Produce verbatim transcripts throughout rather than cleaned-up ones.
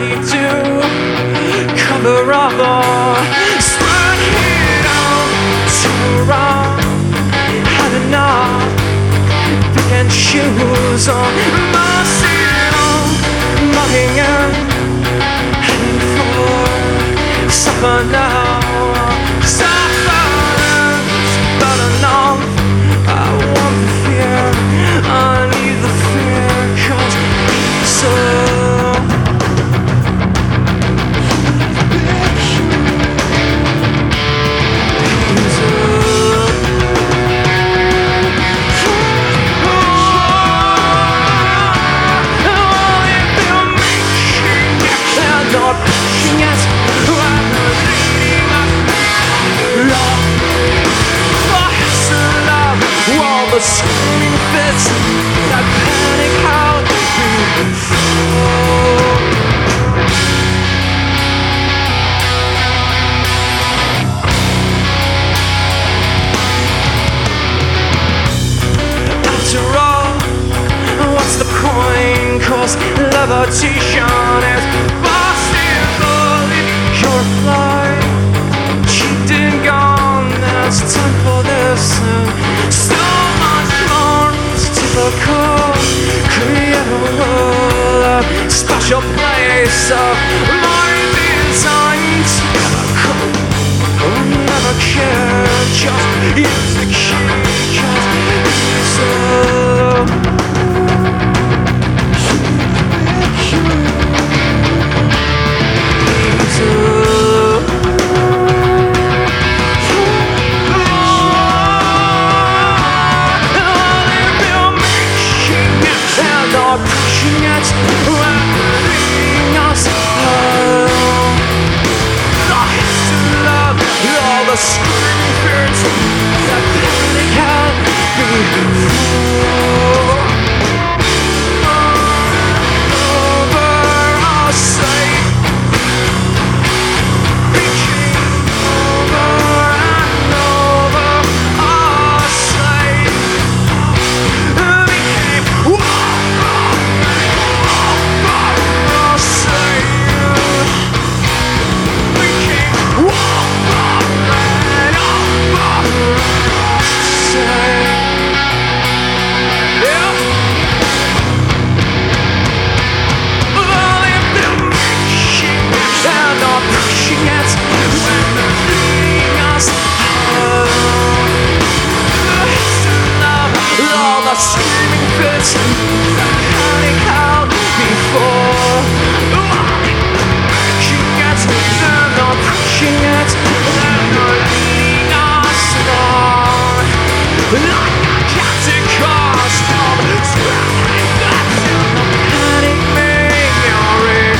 we do, cover up all, spread it out to wrong, had enough, pick and choose on, mercy on, mugging and heading for, suffer now, sufferance, but enough, I want the fear, I need the fear, cause so the screaming fits that panic out before. After all, what's the point? Cause levitation is possible if you're alive. Cheated and gone, there's time for this and so create a world, a special place of my design. Never could, never cared, just use the key, just use the pushing it, letting us home. Lies to love, all the screaming fears that panic had before. Over our sight, reaching over and over our sight. Became one. Screaming fits that panic out before. Pushing it, they're not pushing it, they're not leading us along. Like a captain cost of spreading that till the panic memory.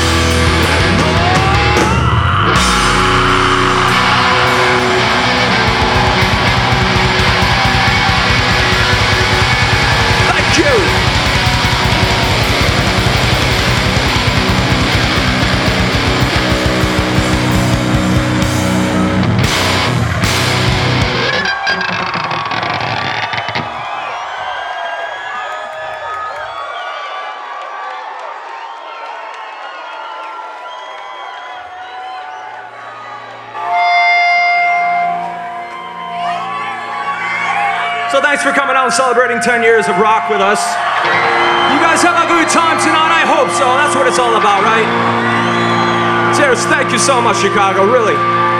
So thanks for coming out and celebrating ten years of rock with us. You guys have a good time tonight? I hope so. That's what it's all about, right? Cheers. Thank you so much, Chicago. Really.